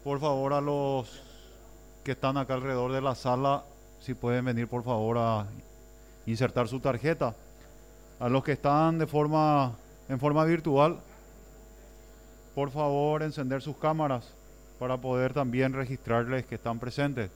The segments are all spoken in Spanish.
Por favor, a los que están acá alrededor de la sala, si pueden venir por favor a insertar su tarjeta. A los que están en forma virtual, por favor encender sus cámaras para poder también registrarles que están presentes.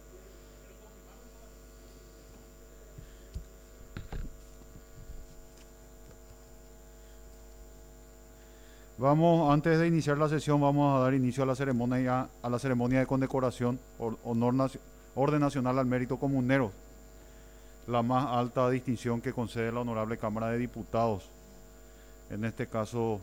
Antes de iniciar la sesión, vamos a dar inicio a la ceremonia de condecoración, Orden Nacional al Mérito Comunero, la más alta distinción que concede la Honorable Cámara de Diputados. En este caso,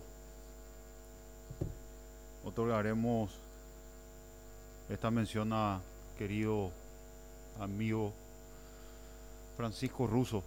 otorgaremos esta mención a querido amigo Francisco Russo.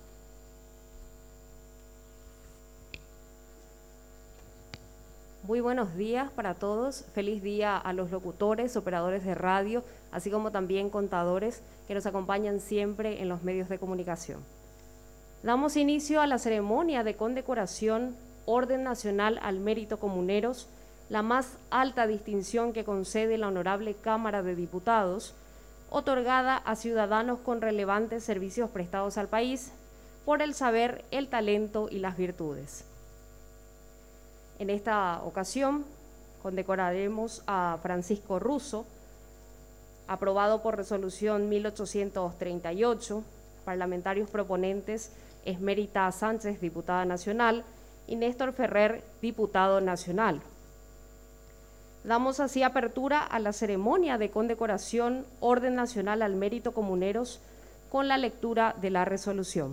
Muy buenos días para todos, feliz día a los locutores, operadores de radio, así como también contadores que nos acompañan siempre en los medios de comunicación. Damos inicio a la ceremonia de condecoración Orden Nacional al Mérito Comuneros, la más alta distinción que concede la Honorable Cámara de Diputados, otorgada a ciudadanos con relevantes servicios prestados al país por el saber, el talento y las virtudes. En esta ocasión condecoraremos a Francisco Russo, aprobado por resolución 1838, parlamentarios proponentes Esmerita Sánchez, diputada nacional, y Néstor Ferrer, diputado nacional. Damos así apertura a la ceremonia de condecoración Orden Nacional al Mérito Comuneros con la lectura de la resolución.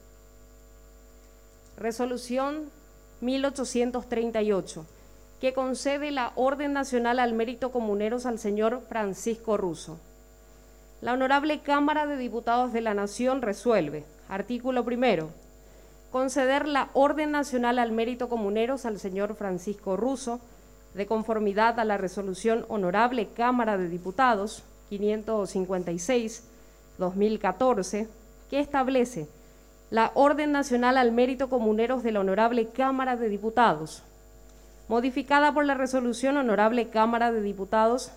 Resolución 1838, que concede la Orden Nacional al Mérito Comuneros al señor Francisco Russo. La Honorable Cámara de Diputados de la Nación resuelve, artículo primero, conceder la Orden Nacional al Mérito Comuneros al señor Francisco Russo, de conformidad a la resolución Honorable Cámara de Diputados 556-2014, que establece la Orden Nacional al Mérito Comuneros de la Honorable Cámara de Diputados, modificada por la resolución Honorable Cámara de Diputados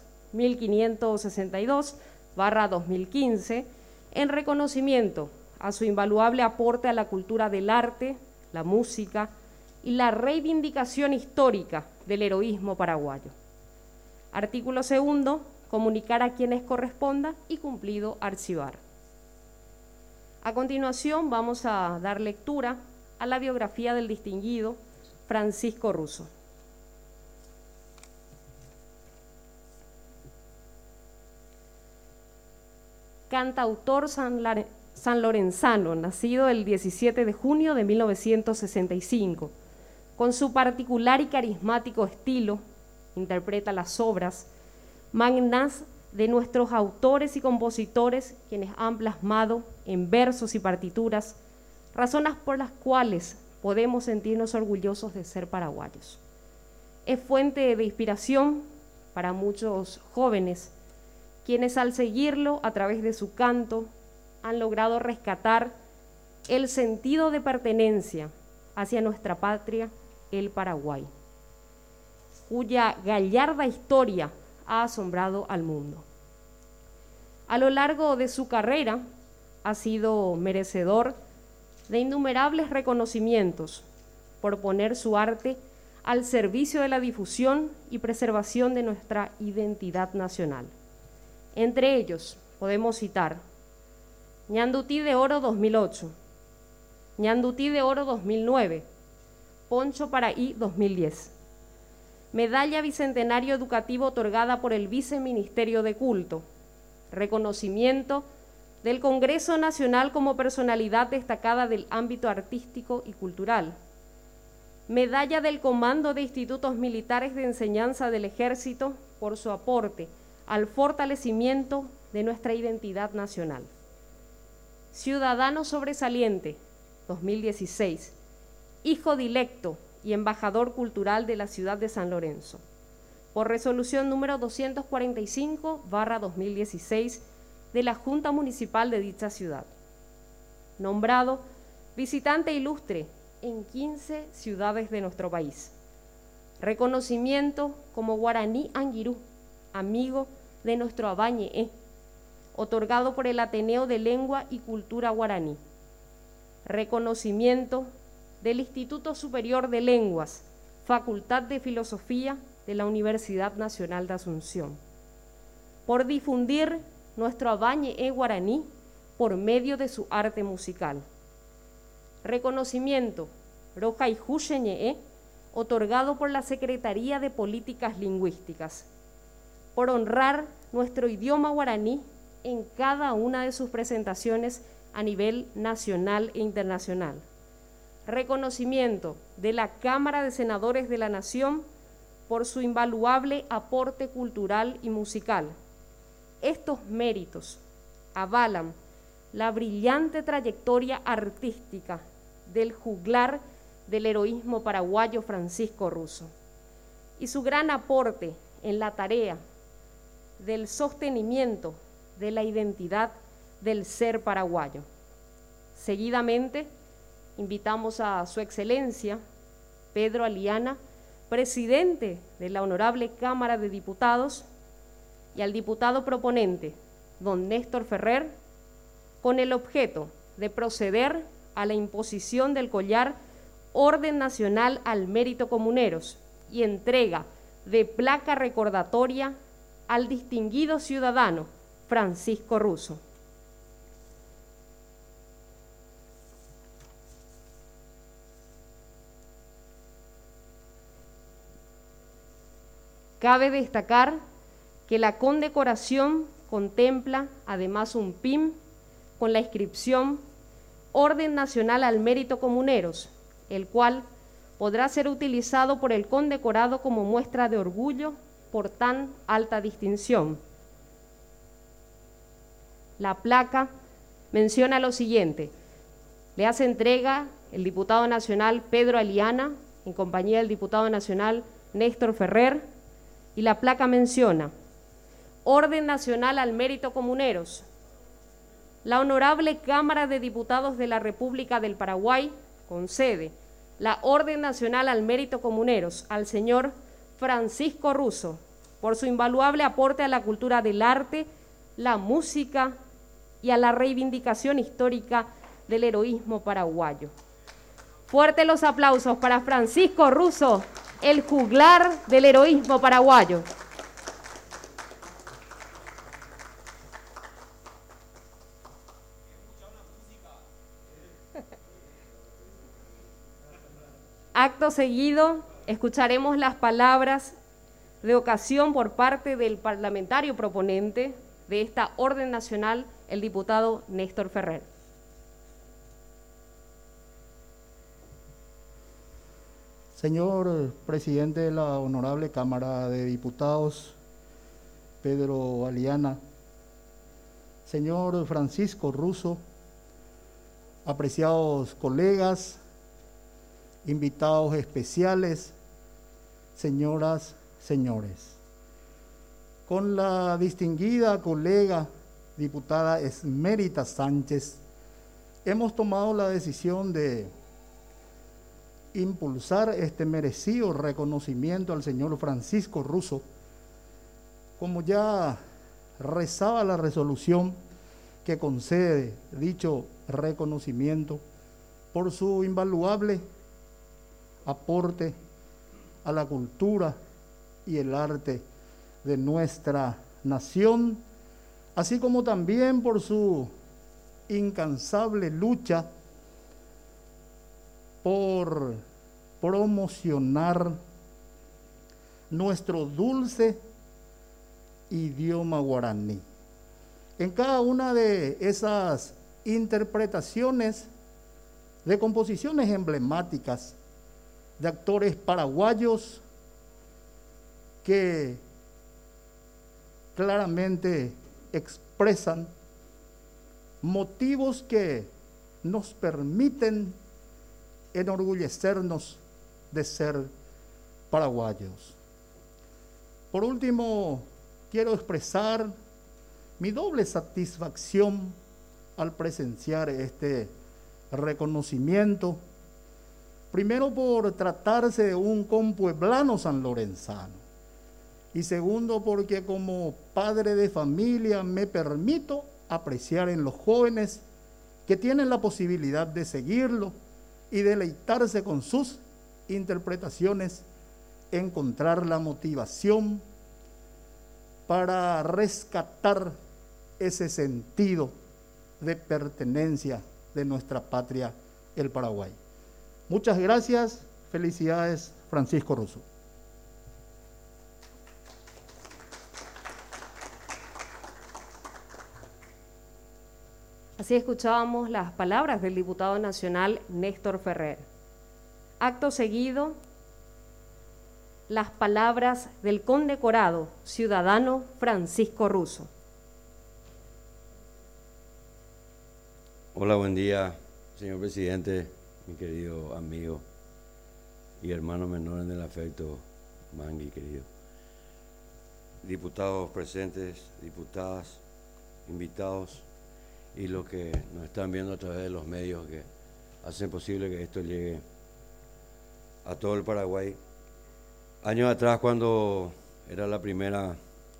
1562/2015, en reconocimiento a su invaluable aporte a la cultura del arte, la música y la reivindicación histórica del heroísmo paraguayo. Artículo segundo, comunicar a quienes corresponda y cumplido archivar. A continuación vamos a dar lectura a la biografía del distinguido Francisco Russo. Cantautor sanlorenzano, nacido el 17 de junio de 1965, con su particular y carismático estilo, interpreta las obras magnas de nuestros autores y compositores, quienes han plasmado en versos y partituras razones por las cuales podemos sentirnos orgullosos de ser paraguayos. Es fuente de inspiración para muchos jóvenes, quienes al seguirlo a través de su canto han logrado rescatar el sentido de pertenencia hacia nuestra patria, el Paraguay, cuya gallarda historia ha asombrado al mundo. A lo largo de su carrera ha sido merecedor de innumerables reconocimientos por poner su arte al servicio de la difusión y preservación de nuestra identidad nacional. Entre ellos podemos citar Ñandutí de Oro 2008, Ñandutí de Oro 2009, Poncho Paraí 2010, Medalla Bicentenario Educativo otorgada por el Viceministerio de Culto, reconocimiento del Congreso Nacional como personalidad destacada del ámbito artístico y cultural, Medalla del Comando de Institutos Militares de Enseñanza del Ejército por su aporte al fortalecimiento de nuestra identidad nacional. Ciudadano Sobresaliente 2016, Hijo Dilecto y Embajador Cultural de la Ciudad de San Lorenzo, por resolución número 245/2016 de la Junta Municipal de dicha ciudad. Nombrado visitante ilustre en 15 ciudades de nuestro país. Reconocimiento como Guaraní Anguirú, amigo de nuestro Abañe, otorgado por el Ateneo de Lengua y Cultura Guaraní. Reconocimiento del Instituto Superior de Lenguas, Facultad de Filosofía de la Universidad Nacional de Asunción, por difundir nuestro Abañe guaraní por medio de su arte musical. Reconocimiento Roja y Jusheñe, otorgado por la Secretaría de Políticas Lingüísticas, por honrar nuestro idioma guaraní en cada una de sus presentaciones a nivel nacional e internacional. Reconocimiento de la Cámara de Senadores de la Nación por su invaluable aporte cultural y musical. Estos méritos avalan la brillante trayectoria artística del juglar del heroísmo paraguayo Francisco Russo y su gran aporte en la tarea del sostenimiento de la identidad del ser paraguayo. Seguidamente, invitamos a Su Excelencia Pedro Aliana, presidente de la Honorable Cámara de Diputados, y al diputado proponente, don Néstor Ferrer, con el objeto de proceder a la imposición del collar Orden Nacional al Mérito Comuneros y entrega de placa recordatoria al distinguido ciudadano Francisco Russo. Cabe destacar que la condecoración contempla además un PIN con la inscripción Orden Nacional al Mérito Comuneros, el cual podrá ser utilizado por el condecorado como muestra de orgullo por tan alta distinción. La placa menciona lo siguiente: le hace entrega el diputado nacional Pedro Aliana, en compañía del diputado nacional Néstor Ferrer, y la placa menciona: Orden Nacional al Mérito Comuneros. La Honorable Cámara de Diputados de la República del Paraguay concede la Orden Nacional al Mérito Comuneros al señor Francisco Russo por su invaluable aporte a la cultura del arte, la música y a la reivindicación histórica del heroísmo paraguayo. Fuertes los aplausos para Francisco Russo, el juglar del heroísmo paraguayo. Acto seguido, escucharemos las palabras de ocasión por parte del parlamentario proponente de esta Orden Nacional, el diputado Néstor Ferrer. Señor presidente de la Honorable Cámara de Diputados, Pedro Aliana, señor Francisco Russo, apreciados colegas, invitados especiales, señoras, señores. Con la distinguida colega diputada Esmérita Sánchez, hemos tomado la decisión de impulsar este merecido reconocimiento al señor Francisco Russo, como ya rezaba la resolución que concede dicho reconocimiento por su invaluable aporte a la cultura y el arte de nuestra nación, así como también por su incansable lucha por promocionar nuestro dulce idioma guaraní. En cada una de esas interpretaciones de composiciones emblemáticas de actores paraguayos que claramente expresan motivos que nos permiten enorgullecernos de ser paraguayos. Por último, quiero expresar mi doble satisfacción al presenciar este reconocimiento. Primero, por tratarse de un compueblano sanlorenzano, Y segundo, porque como padre de familia me permito apreciar en los jóvenes que tienen la posibilidad de seguirlo y deleitarse con sus interpretaciones, encontrar la motivación para rescatar ese sentido de pertenencia de nuestra patria, el Paraguay. Muchas gracias, felicidades, Francisco Russo. Así escuchábamos las palabras del diputado nacional Néstor Ferrer. Acto seguido, las palabras del condecorado ciudadano Francisco Russo. Hola, buen día, señor presidente, mi querido amigo y hermano menor en el afecto, Mangui, querido. Diputados presentes, diputadas, invitados y los que nos están viendo a través de los medios que hacen posible que esto llegue a todo el Paraguay. Años atrás, cuando era la primera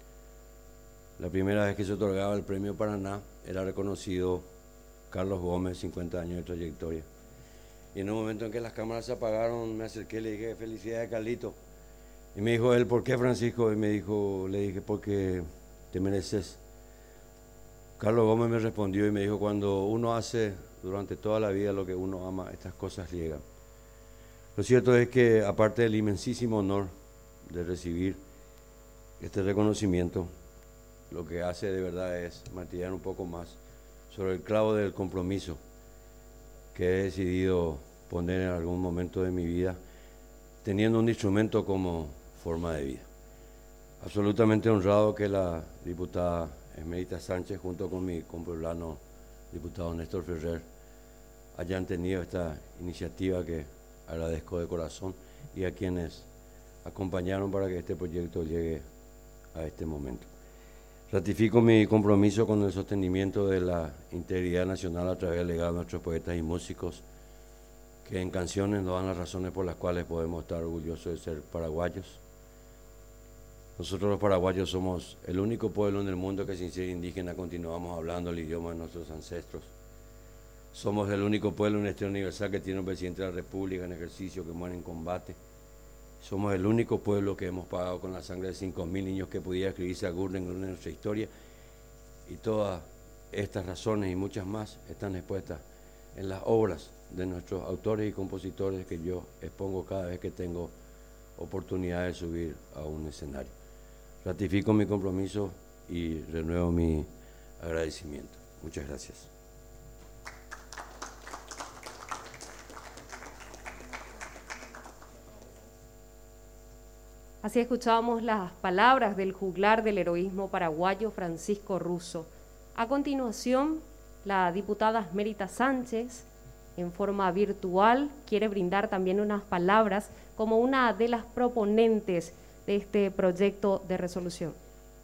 vez que se otorgaba el Premio Paraná, era reconocido Carlos Gómez, 50 años de trayectoria. Y en un momento en que las cámaras se apagaron, me acerqué y le dije, felicidades, Carlito. Y me dijo él, ¿por qué, Francisco? Y le dije, porque te mereces. Carlos Gómez me respondió y me dijo, cuando uno hace durante toda la vida lo que uno ama, estas cosas llegan. Lo cierto es que, aparte del inmensísimo honor de recibir este reconocimiento, lo que hace de verdad es martillar un poco más sobre el clavo del compromiso que he decidido poner en algún momento de mi vida, teniendo un instrumento como forma de vida. Absolutamente honrado que la diputada Esmerita Sánchez, junto con mi compueblano diputado Néstor Ferrer, hayan tenido esta iniciativa que agradezco de corazón, y a quienes acompañaron para que este proyecto llegue a este momento. Ratifico mi compromiso con el sostenimiento de la integridad nacional a través del legado de nuestros poetas y músicos, que en canciones nos dan las razones por las cuales podemos estar orgullosos de ser paraguayos. Nosotros los paraguayos somos el único pueblo en el mundo que sin ser indígena continuamos hablando el idioma de nuestros ancestros. Somos el único pueblo en este universal que tiene un presidente de la República en ejercicio que muere en combate. Somos el único pueblo que hemos pagado con la sangre de 5.000 niños que pudiera escribirse a Gurden en nuestra historia. Y todas estas razones y muchas más están expuestas en las obras de nuestros autores y compositores que yo expongo cada vez que tengo oportunidad de subir a un escenario. Ratifico mi compromiso y renuevo mi agradecimiento. Muchas gracias. Así escuchábamos las palabras del juglar del heroísmo paraguayo Francisco Russo. A continuación, la diputada Esmerita Sánchez, en forma virtual, quiere brindar también unas palabras como una de las proponentes de este proyecto de resolución.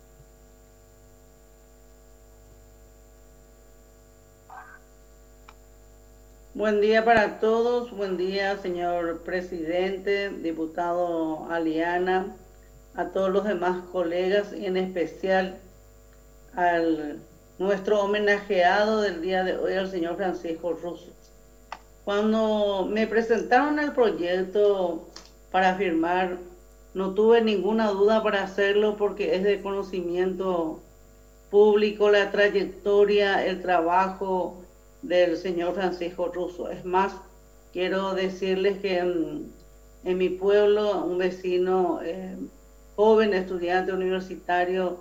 Buen día para todos, buen día señor presidente, diputado Aliana, a todos los demás colegas y en especial al nuestro homenajeado del día de hoy, al señor Francisco Russo. Cuando me presentaron el proyecto para firmar, no tuve ninguna duda para hacerlo porque es de conocimiento público la trayectoria, el trabajo del señor Francisco Russo. Es más, quiero decirles que en mi pueblo, un vecino joven, estudiante universitario,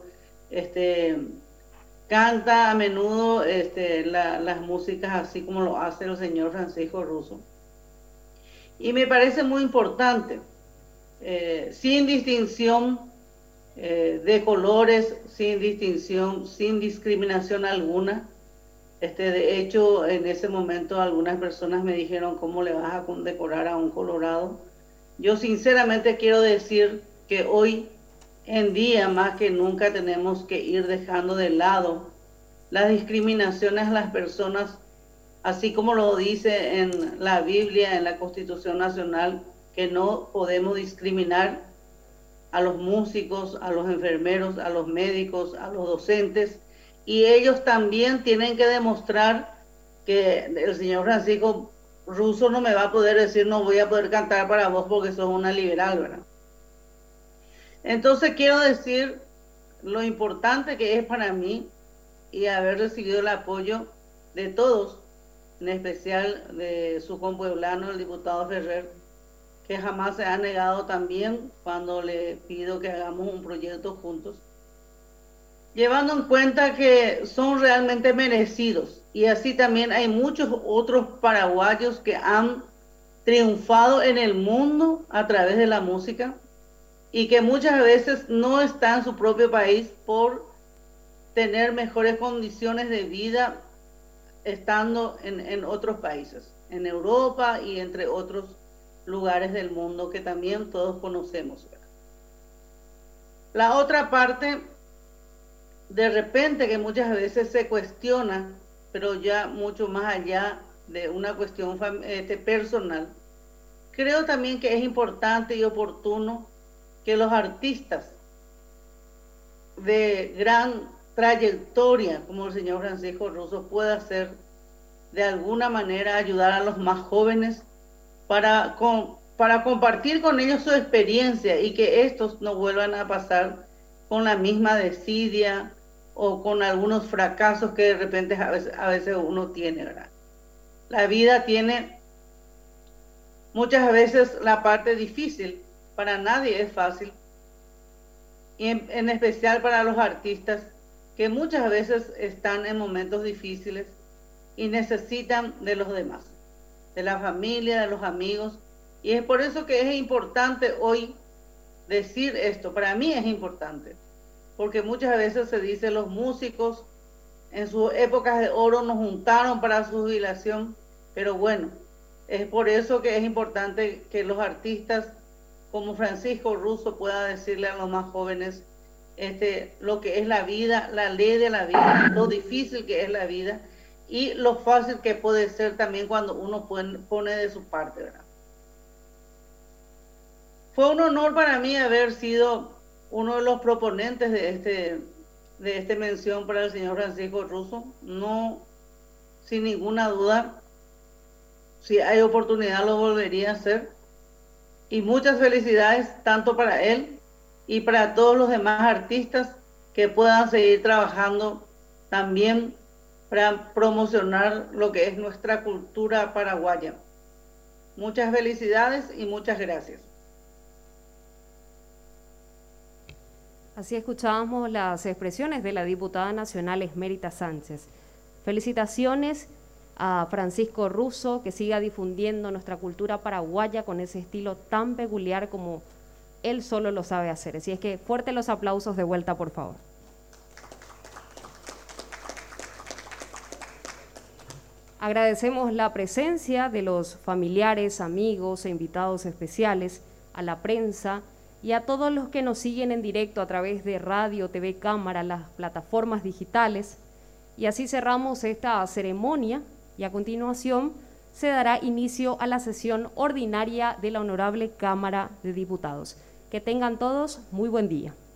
canta a menudo las músicas así como lo hace el señor Francisco Russo. Y me parece muy importante, sin distinción de colores, sin distinción, sin discriminación alguna. De hecho, en ese momento algunas personas me dijeron, ¿cómo le vas a condecorar a un colorado? Yo sinceramente quiero decir que hoy en día, más que nunca, tenemos que ir dejando de lado las discriminaciones a las personas, así como lo dice en la Biblia, en la Constitución Nacional, que no podemos discriminar a los músicos, a los enfermeros, a los médicos, a los docentes, y ellos también tienen que demostrar que el señor Francisco Russo no me va a poder decir no voy a poder cantar para vos porque sos una liberal, ¿verdad? Entonces quiero decir lo importante que es para mí y haber recibido el apoyo de todos, en especial de su compueblano, el diputado Ferrer, que jamás se ha negado también cuando le pido que hagamos un proyecto juntos, llevando en cuenta que son realmente merecidos. Y así también hay muchos otros paraguayos que han triunfado en el mundo a través de la música y que muchas veces no están en su propio país por tener mejores condiciones de vida estando en otros países, en Europa y entre otros lugares del mundo que también todos conocemos. La otra parte, de repente que muchas veces se cuestiona, pero ya mucho más allá de una cuestión personal, creo también que es importante y oportuno que los artistas de gran trayectoria, como el señor Francisco Russo, pueda hacer de alguna manera ayudar a los más jóvenes para compartir con ellos su experiencia y que estos no vuelvan a pasar con la misma desidia o con algunos fracasos que de repente a veces uno tiene, ¿verdad? La vida tiene muchas veces la parte difícil, para nadie es fácil, y en especial para los artistas que muchas veces están en momentos difíciles y necesitan de los demás, de la familia, de los amigos, y es por eso que es importante hoy decir esto. Para mí es importante, porque muchas veces se dice los músicos en sus épocas de oro nos juntaron para su jubilación, pero bueno, es por eso que es importante que los artistas como Francisco Russo pueda decirle a los más jóvenes lo que es la vida, la ley de la vida, lo difícil que es la vida y lo fácil que puede ser también cuando uno pone de su parte, ¿verdad? Fue un honor para mí haber sido uno de los proponentes de esta mención para el señor Francisco Russo. No, sin ninguna duda, si hay oportunidad lo volvería a hacer. Y muchas felicidades tanto para él y para todos los demás artistas que puedan seguir trabajando también para promocionar lo que es nuestra cultura paraguaya. Muchas felicidades y muchas gracias. Así escuchábamos las expresiones de la diputada nacional Esmérita Sánchez. Felicitaciones a Francisco Russo, que siga difundiendo nuestra cultura paraguaya con ese estilo tan peculiar como él solo lo sabe hacer. Así es que fuertes los aplausos de vuelta, por favor. Agradecemos la presencia de los familiares, amigos e invitados especiales, a la prensa y a todos los que nos siguen en directo a través de radio, TV, cámara, las plataformas digitales. Y así cerramos esta ceremonia y a continuación se dará inicio a la sesión ordinaria de la Honorable Cámara de Diputados. Que tengan todos muy buen día.